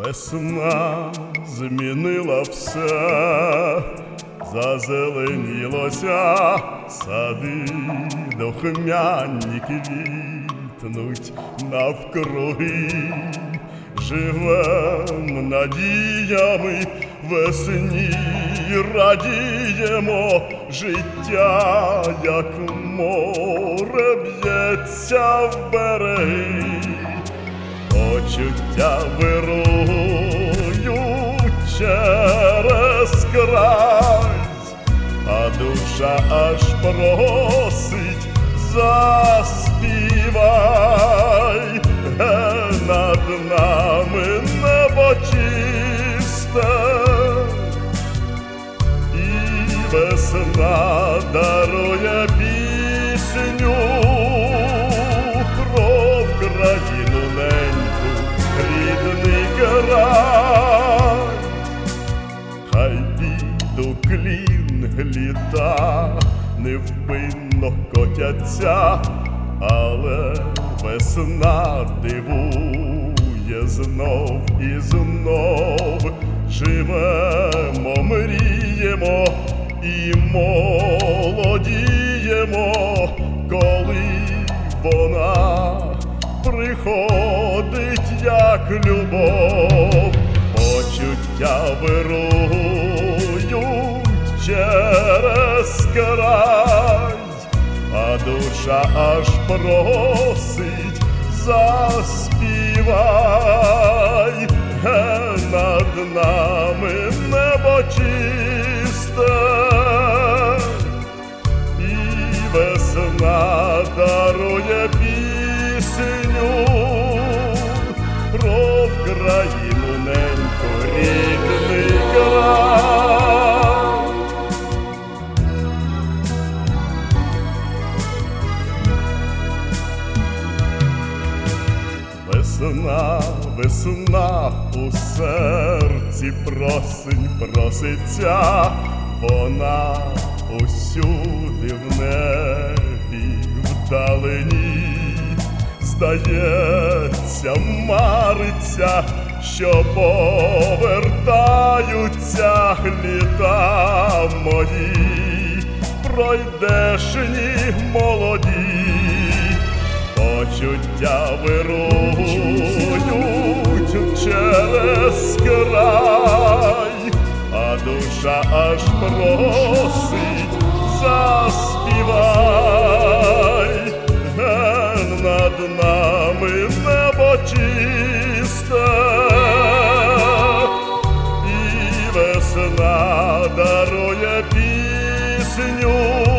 Весна змінила все, зазеленілося, сади духмяні квітнуть навкруги. Живем надіями весні, радіємо, життя, як море, б'ється в береги. Почуття вирують через край, а душа аж просить, заспівай. Над нами небо чисте, і весна дарує пісню про Україну неньку, рідний край. Хай піду клін літа, невпинно котяться, але весна дивує знов і знов. Живемо, мріємо і молодіємо, коли вона приходить, як любов. Почуття вирують через край, а душа аж просить, заспівай. Над нами небо чисте, і весна дарує пісню про Україну неньку, рідний край. Весна, весна у серці просить, проситься, вона усюди в небі вдалині. Здається, мариться, що повертаються літа мої, пройдешні молоді. Почуття вирують через край, а душа аж просить, заспівай. Над нами небо чисте, і весна дарує пісню